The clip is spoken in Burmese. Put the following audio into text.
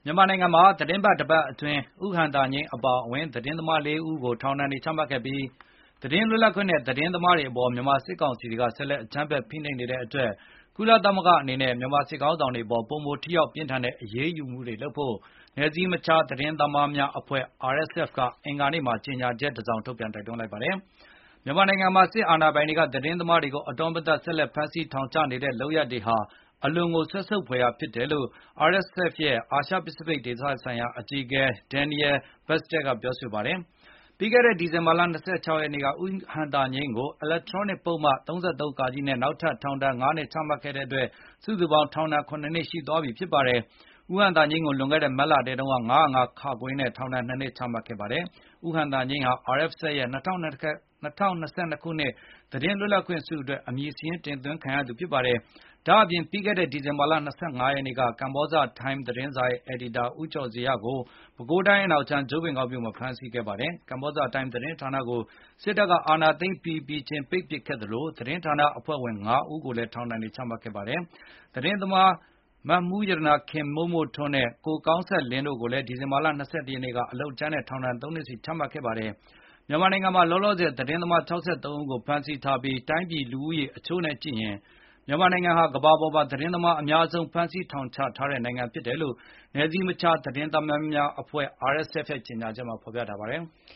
မြန်မာနိုင်ငံမှာသီတင်းပတ်တပတ်အတွင်းဦးဟံသာငြိမ်းအပါအဝင်သတင်းသမား4 ဦးကိုထောင်ဒဏ်ချမှတ်ခဲ့ပြီးသတင်းလွတ်လပ်ခွင့်နဲ့သတင်းသမားတွေအပေါ်မြန်မာစစ်ကောင်စီကဆက်လက်အကြမ်းဖက်ဖိနှိပ်နေတဲ့အတွက်ကုလသမဂ္ဂအနေနဲ့မြန်မာစစ်ကောင်းဆောင်တွေအပေါ်ပိုမိုထိရောက်ပြင်းထန်တဲ့အရေးယူမှုတွေလုပ်ဖို့နယ်စည်းမခြားသတင်းသမားများအဖွဲ့ RSF ကအင်္ဂါနေ့မှာကြေညာချက်တစောင်ထုတ်ပြန်တိုက်တွန်းလိုက်ပါတယ်။ မြန်မာနိုင်ငံမှာစစ်အာဏာပိုင်တွေကသတင်းသမားတွေကိုအတောမတဆက်လက်ဖမ်းဆီးထောင်ချနေတဲ့လုပ်ရပ်တွေဟာအလွန်ကိုစက်ဆုပ်ဖွယ်ရာဖြစ်တယ်လို့ RSF ရဲ့အာရှပစ္စဖိတ်ဒေသဆိုင်ရာအကြီးအကဲ Daniel Bastard ကပြောဆိုပါတယ်။ ပြီးခဲ့တဲ့ဒီဇင်ဘာလ26 ရက်နေ့ကဦးဟံသာငြိမ်းကို Electronic ပုဒ်မ33 (က) နဲ့နောက်ထပ်ထောင်ဒဏ် 5 နှစ်ချမှတ်ခဲ့တဲ့အတွက်စုစုပေါင်းထောင်ဒဏ် 7 နှစ်ရှိသွားပြီဖြစ်ပါတယ်။ ဦးဟံသာငြိမ်းကိုလွန်ခဲ့တဲ့မတ်လထဲတုန်းက ၅၀၅ (ခ) နဲ့ထောင်ဒဏ် 2 နှစ်ချမှတ်ခဲ့ပါတယ်။ ဦးဟံသာငြိမ်းဟာ RFZ ရဲ့2022 ခုနှစ်သတင်းလွတ်လပ်ခွင့်ဆုအတွက်အမည်စာရင်းတင်သွင်းခံရသူဖြစ်ပါတယ်။ ဒါ့အပြင်ပြီးခဲ့တဲ့ဒီဇင်ဘာလ25 ရက်နေ့က ကမ္ဘောဇတိုင်းမ်သတင်းစာရဲ့အယ်ဒီတာဦးကျော်ဇေယျကိုပဲခူးတိုင်းအနောက်ခြမ်းကြိုးပင်ကောက်မြို့မှာဖမ်းဆီးခဲ့ပါတယ်။ ကမ္ဘောဇတိုင်းမ်သတင်းဌာနကိုစစ်တပ်ကအာဏာသိမ်းပြီးချင်းပိတ်ပစ်ခဲ့သလိုသတင်းဌာနအဖွဲ့ဝင် 5 ဦးကိုလည်းထောင်ဒဏ်ချမှတ်ခဲ့ပါတယ်။ သတင်းသမားမမှူးရတနာခင်မို့မို့ထွန်းနဲ့ကိုကောင်းဆက်လင်းတို့ကိုလည်းဒီဇင်ဘာလ21 ရက်နေ့ကအလုပ်ကြမ်းနဲ့ထောင်ဒဏ် 3 နှစ်စီချမှတ်ခဲ့ပါတယ်။ မြန်မာနိုင်ငံမှာလောလောဆယ်သတင်းသမား 63 ဦးကိုဖမ်းဆီးထားပြီးတိုင်းပြည်လူဦးရေအချိုးနဲ့ကြည့်ရင်မြန်မာနိုင်ငံဟာကမ္ဘာပေါ်မှာသတင်းသမားအများဆုံးဖမ်းဆီးထောင်ချထားတဲ့နိုင်ငံဖြစ်တယ်လို့နယ်စည်းမခြားသတင်းသမားများအဖွဲ့ RSF ရဲ့ကြေညာချက်မှာဖေါ်ပြထားပါတယ်။